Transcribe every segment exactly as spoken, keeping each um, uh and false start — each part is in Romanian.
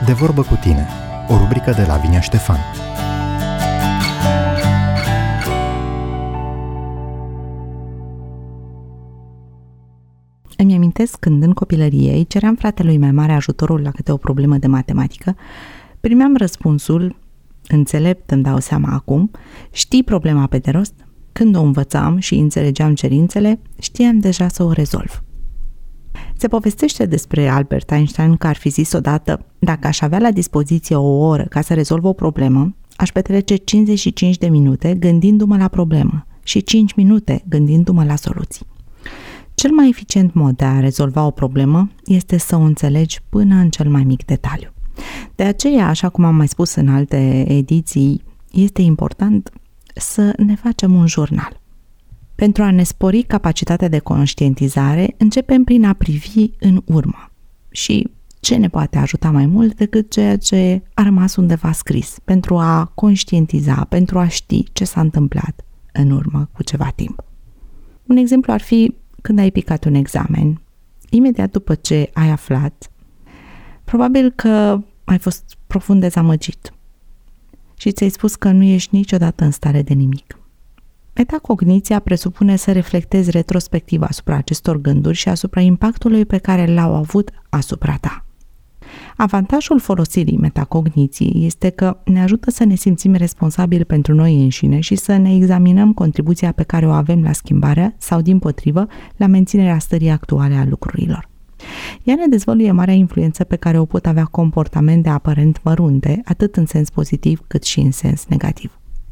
De vorbă cu tine, o rubrică de Lavinia Ștefan. Îmi amintesc când în copilărie îi ceream fratelui mai mare ajutorul la câte o problemă de matematică, primeam răspunsul, înțelept îmi dau seama acum, știi problema pe de rost? Când o învățam și înțelegeam cerințele, știam deja să o rezolv. Se povestește despre Albert Einstein că ar fi zis odată: dacă aș avea la dispoziție o oră ca să rezolv o problemă, aș petrece cincizeci și cinci de minute gândindu-mă la problemă și cinci minute gândindu-mă la soluții. Cel mai eficient mod de a rezolva o problemă este să o înțelegi până în cel mai mic detaliu. De aceea, așa cum am mai spus în alte ediții, este important să ne facem un jurnal. Pentru a ne spori capacitatea de conștientizare, începem prin a privi în urmă. Și ce ne poate ajuta mai mult decât ceea ce a rămas undeva scris, pentru a conștientiza, pentru a ști ce s-a întâmplat în urmă cu ceva timp. Un exemplu ar fi când ai picat un examen, imediat după ce ai aflat, probabil că ai fost profund dezamăgit și ți-ai spus că nu ești niciodată în stare de nimic. Metacogniția presupune să reflectezi retrospectiv asupra acestor gânduri și asupra impactului pe care l-au avut asupra ta. Avantajul folosirii metacogniției este că ne ajută să ne simțim responsabili pentru noi înșine și să ne examinăm contribuția pe care o avem la schimbarea sau, dimpotrivă, la menținerea stării actuale a lucrurilor. Ea ne dezvăluie marea influență pe care o pot avea comportamente aparent mărunte, atât în sens pozitiv cât și în sens negativ.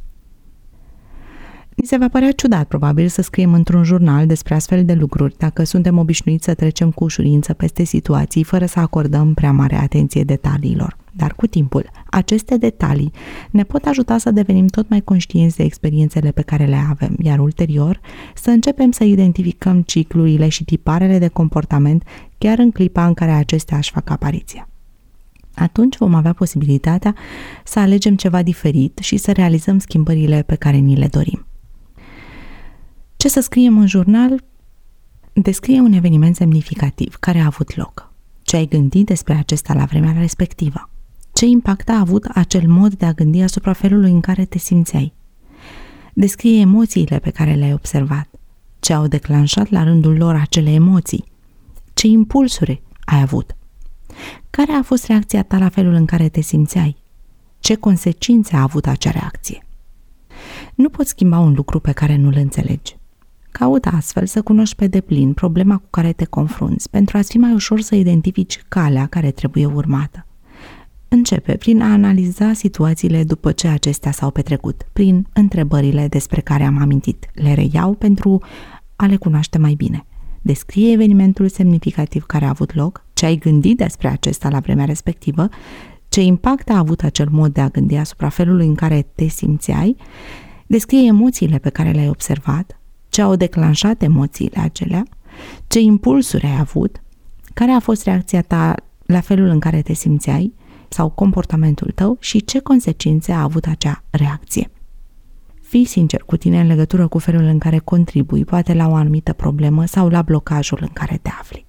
Ni se va părea ciudat, probabil, să scriem într-un jurnal despre astfel de lucruri, dacă suntem obișnuiți să trecem cu ușurință peste situații, fără să acordăm prea mare atenție detaliilor. Dar cu timpul, aceste detalii ne pot ajuta să devenim tot mai conștienți de experiențele pe care le avem, iar ulterior să începem să identificăm ciclurile și tiparele de comportament chiar în clipa în care acestea își fac apariția. Atunci vom avea posibilitatea să alegem ceva diferit și să realizăm schimbările pe care ni le dorim. Ce să scriem în jurnal? Descrie un eveniment semnificativ care a avut loc. Ce ai gândit despre acesta la vremea respectivă? Ce impact a avut acel mod de a gândi asupra felului în care te simțeai? Descrie emoțiile pe care le-ai observat. Ce au declanșat la rândul lor acele emoții? Ce impulsuri ai avut? Care a fost reacția ta la felul în care te simțeai? Ce consecințe a avut acea reacție? Nu poți schimba un lucru pe care nu-l înțelegi. Caută astfel să cunoști pe deplin problema cu care te confrunți, pentru a-ți fi mai ușor să identifici calea care trebuie urmată. Începe prin a analiza situațiile după ce acestea s-au petrecut, prin întrebările despre care am amintit. Le reiau pentru a le cunoaște mai bine. Descrie evenimentul semnificativ care a avut loc, ce ai gândit despre acesta la vremea respectivă, ce impact a avut acel mod de a gândi asupra felului în care te simțeai, descrie emoțiile pe care le-ai observat, ce au declanșat emoțiile acelea, ce impulsuri ai avut, care a fost reacția ta la felul în care te simțeai sau comportamentul tău și ce consecințe a avut acea reacție. Fii sincer cu tine în legătură cu felul în care contribui, poate la o anumită problemă sau la blocajul în care te afli.